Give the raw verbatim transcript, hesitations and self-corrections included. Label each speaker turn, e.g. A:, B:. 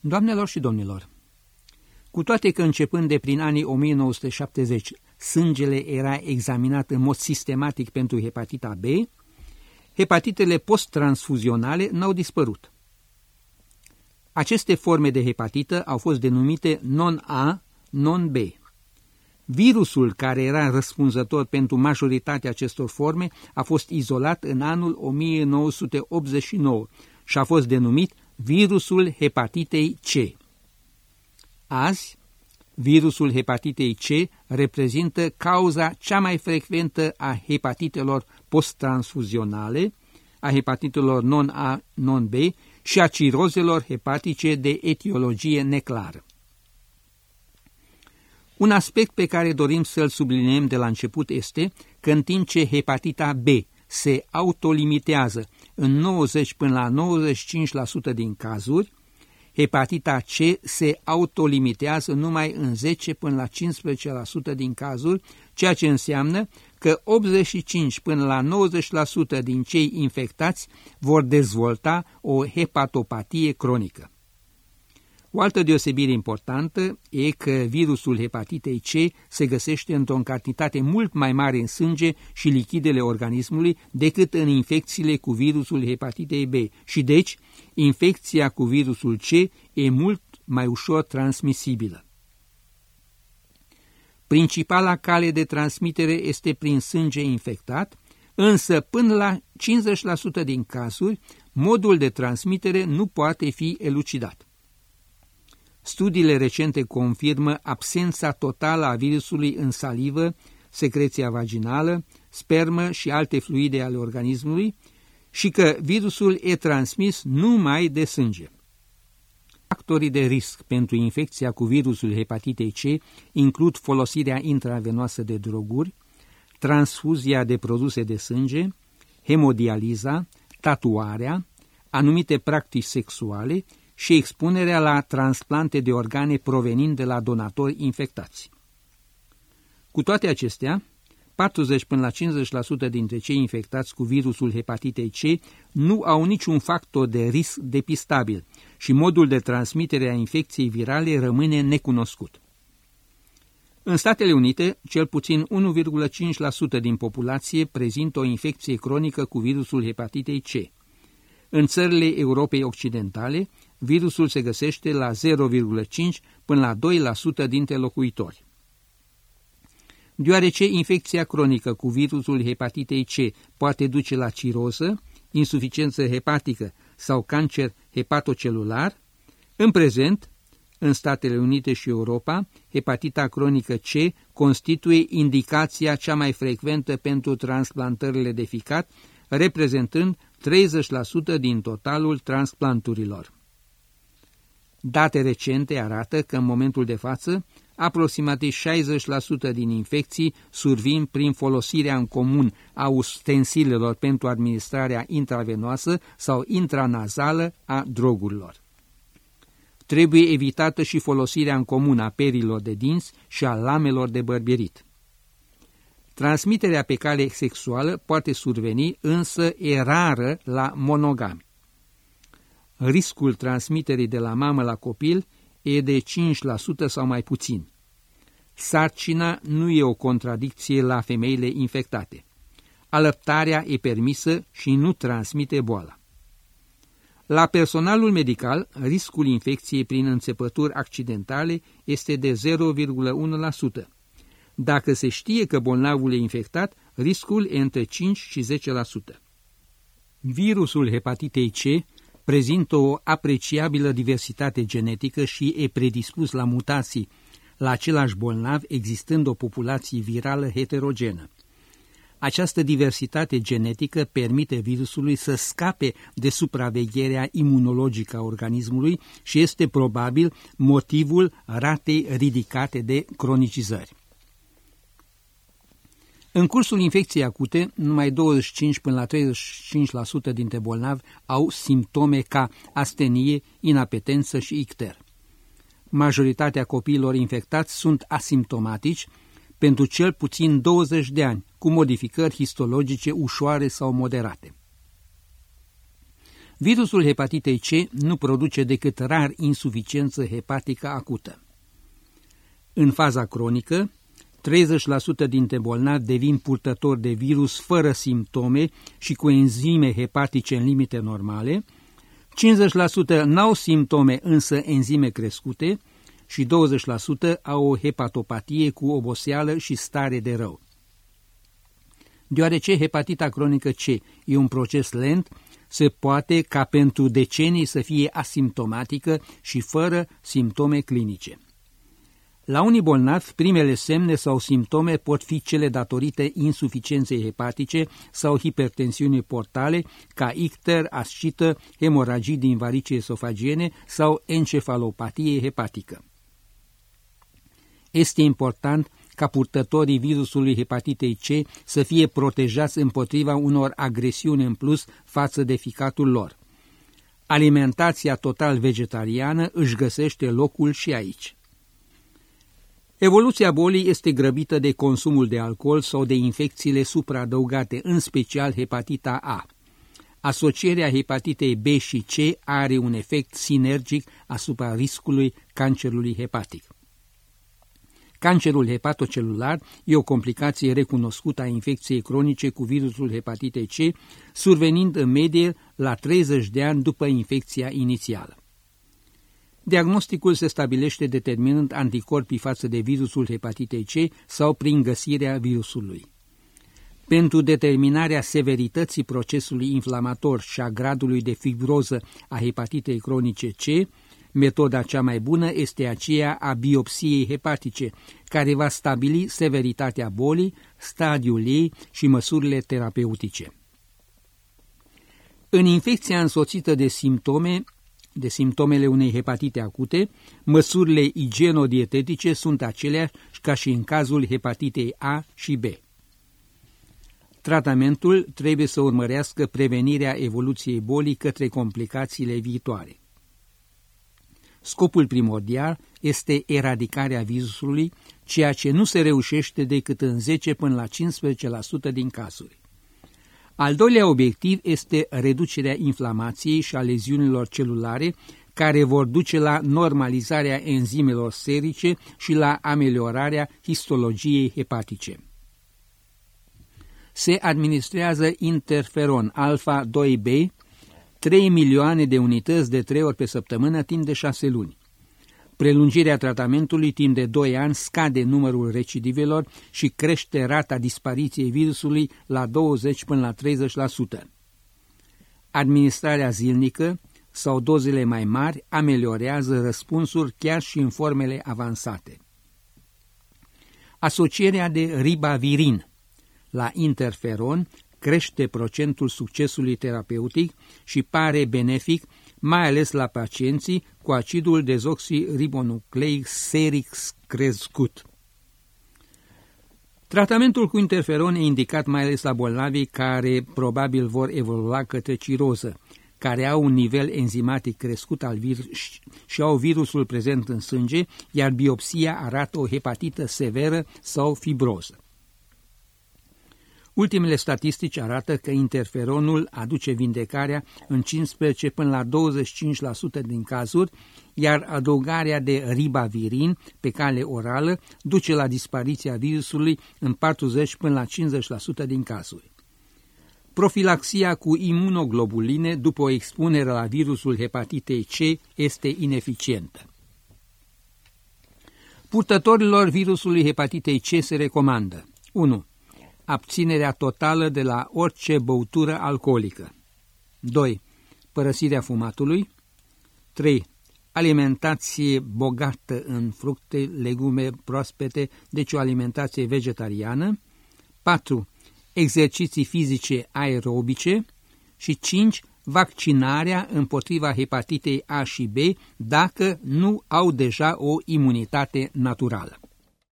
A: Doamnelor și domnilor, cu toate că începând de prin anii o mie nouă sute șaptezeci, sângele era examinat în mod sistematic pentru hepatita B, hepatitele post-transfuzionale n-au dispărut. Aceste forme de hepatită au fost denumite non-A, non-B. Virusul care era răspunzător pentru majoritatea acestor forme a fost izolat în anul o mie nouă sute optzeci și nouă și a fost denumit virusul hepatitei C. Azi, virusul hepatitei C reprezintă cauza cea mai frecventă a hepatitelor post-transfuzionale, a hepatitelor non-A, non-B și a cirozelor hepatice de etiologie neclară. Un aspect pe care dorim să-l subliniem de la început este că în timp ce hepatita B se autolimitează în nouăzeci până la nouăzeci și cinci la sută din cazuri, hepatita C se autolimitează numai în zece până la cincisprezece la sută din cazuri, ceea ce înseamnă că optzeci și cinci până la nouăzeci la sută din cei infectați vor dezvolta o hepatopatie cronică. O altă deosebire importantă e că virusul hepatitei C se găsește într-o cantitate mult mai mare în sânge și lichidele organismului decât în infecțiile cu virusul hepatitei B și deci infecția cu virusul C e mult mai ușor transmisibilă. Principala cale de transmitere este prin sânge infectat, însă până la cincizeci la sută din cazuri, modul de transmitere nu poate fi elucidat. Studiile recente confirmă absența totală a virusului în salivă, secreția vaginală, spermă și alte fluide ale organismului și că virusul e transmis numai de sânge. Factorii de risc pentru infecția cu virusul hepatitei C includ folosirea intravenoasă de droguri, transfuzia de produse de sânge, hemodializa, tatuarea, anumite practici sexuale și expunerea la transplante de organe provenind de la donatori infectați. Cu toate acestea, patruzeci până la cincizeci la sută dintre cei infectați cu virusul hepatitei C nu au niciun factor de risc depistabil și modul de transmitere a infecției virale rămâne necunoscut. În Statele Unite, cel puțin unu virgulă cinci la sută din populație prezintă o infecție cronică cu virusul hepatitei C. În țările Europei Occidentale, virusul se găsește la zero virgulă cinci până la doi la sută dintre locuitori. Deoarece infecția cronică cu virusul hepatitei C poate duce la ciroză, insuficiență hepatică sau cancer hepatocelular, în prezent, în Statele Unite și Europa, hepatita cronică C constituie indicația cea mai frecventă pentru transplantările de ficat, reprezentând treizeci la sută din totalul transplanturilor. Date recente arată că în momentul de față, aproximativ șaizeci la sută din infecții survin prin folosirea în comun a ustensilelor pentru administrarea intravenoasă sau intranazală a drogurilor. Trebuie evitată și folosirea în comun a perilor de dinți și a lamelor de bărbierit. Transmiterea pe cale sexuală poate surveni, însă e rară la monogami. Riscul transmiterii de la mamă la copil e de cinci la sută sau mai puțin. Sarcina nu e o contradicție la femeile infectate. Alăptarea e permisă și nu transmite boala. La personalul medical, riscul infecției prin înțepături accidentale este de zero virgulă unu la sută. Dacă se știe că bolnavul e infectat, riscul e între cinci și zece la sută. Virusul hepatitei C prezintă o apreciabilă diversitate genetică și e predispus la mutații la același bolnav, existând o populație virală heterogenă. Această diversitate genetică permite virusului să scape de supravegherea imunologică a organismului și este probabil motivul ratei ridicate de cronicizări. În cursul infecției acute, numai douăzeci și cinci până la treizeci și cinci la sută dintre bolnavi au simptome ca astenie, inapetență și icter. Majoritatea copiilor infectați sunt asimptomatici pentru cel puțin douăzeci de ani, cu modificări histologice ușoare sau moderate. Virusul hepatitei C nu produce decât rar insuficiență hepatică acută. În faza cronică, treizeci la sută dintre bolnavi devin purtători de virus fără simptome și cu enzime hepatice în limite normale, cincizeci la sută n-au simptome, însă enzime crescute, și douăzeci la sută au o hepatopatie cu oboseală și stare de rău. Deoarece hepatita cronică C e un proces lent, se poate ca pentru decenii să fie asimptomatică și fără simptome clinice. La unii bolnavi, primele semne sau simptome pot fi cele datorite insuficienței hepatice sau hipertensiunii portale, ca icter, ascită, hemoragii din varice esofagiene sau encefalopatie hepatică. Este important ca purtătorii virusului hepatitei C să fie protejați împotriva unor agresiuni în plus față de ficatul lor. Alimentația total vegetariană își găsește locul și aici. Evoluția bolii este grăbită de consumul de alcool sau de infecțiile supraadăugate, în special hepatita A. Asocierea hepatitei B și C are un efect sinergic asupra riscului cancerului hepatic. Cancerul hepatocelular e o complicație recunoscută a infecției cronice cu virusul hepatitei C, survenind în medie la treizeci de ani după infecția inițială. Diagnosticul se stabilește determinând anticorpii față de virusul hepatitei C sau prin găsirea virusului. Pentru determinarea severității procesului inflamator și a gradului de fibroză a hepatitei cronice C, metoda cea mai bună este aceea a biopsiei hepatice, care va stabili severitatea bolii, stadiul ei și măsurile terapeutice. În infecția însoțită de simptome, de simptomele unei hepatite acute, măsurile igienodietetice sunt aceleași ca și în cazul hepatitei A și B. Tratamentul trebuie să urmărească prevenirea evoluției bolii către complicațiile viitoare. Scopul primordial este eradicarea virusului, ceea ce nu se reușește decât în zece până la cincisprezece la sută din cazuri. Al doilea obiectiv este reducerea inflamației și a leziunilor celulare, care vor duce la normalizarea enzimelor serice și la ameliorarea histologiei hepatice. Se administrează interferon alfa doi B, trei milioane de unități de trei ori pe săptămână timp de șase luni. Prelungirea tratamentului timp de doi ani scade numărul recidivelor și crește rata dispariției virusului la douăzeci până la treizeci la sută. Administrarea zilnică sau dozele mai mari ameliorează răspunsuri chiar și în formele avansate. Asocierea de ribavirin la interferon crește procentul succesului terapeutic și pare benefic, mai ales la pacienții cu acidul dezoxiribonucleic seric crescut. Tratamentul cu interferon e indicat mai ales la bolnavii care probabil vor evolua către ciroză, care au un nivel enzimatic crescut al virus și au virusul prezent în sânge, iar biopsia arată o hepatită severă sau fibroză. Ultimele statistici arată că interferonul aduce vindecarea în cincisprezece până la douăzeci și cinci la sută din cazuri, iar adăugarea de ribavirin pe cale orală duce la dispariția virusului în patruzeci până la cincizeci la sută din cazuri. Profilaxia cu imunoglobuline după o expunere la virusul hepatitei C este ineficientă. Purtătorilor virusului hepatitei C se recomandă unu. Abținerea totală de la orice băutură alcoolică. doi. Părăsirea fumatului. trei. Alimentație bogată în fructe, legume proaspete, deci o alimentație vegetariană. patru. Exerciții fizice aerobice. Și cinci. Vaccinarea împotriva hepatitei A și B dacă nu au deja o imunitate naturală.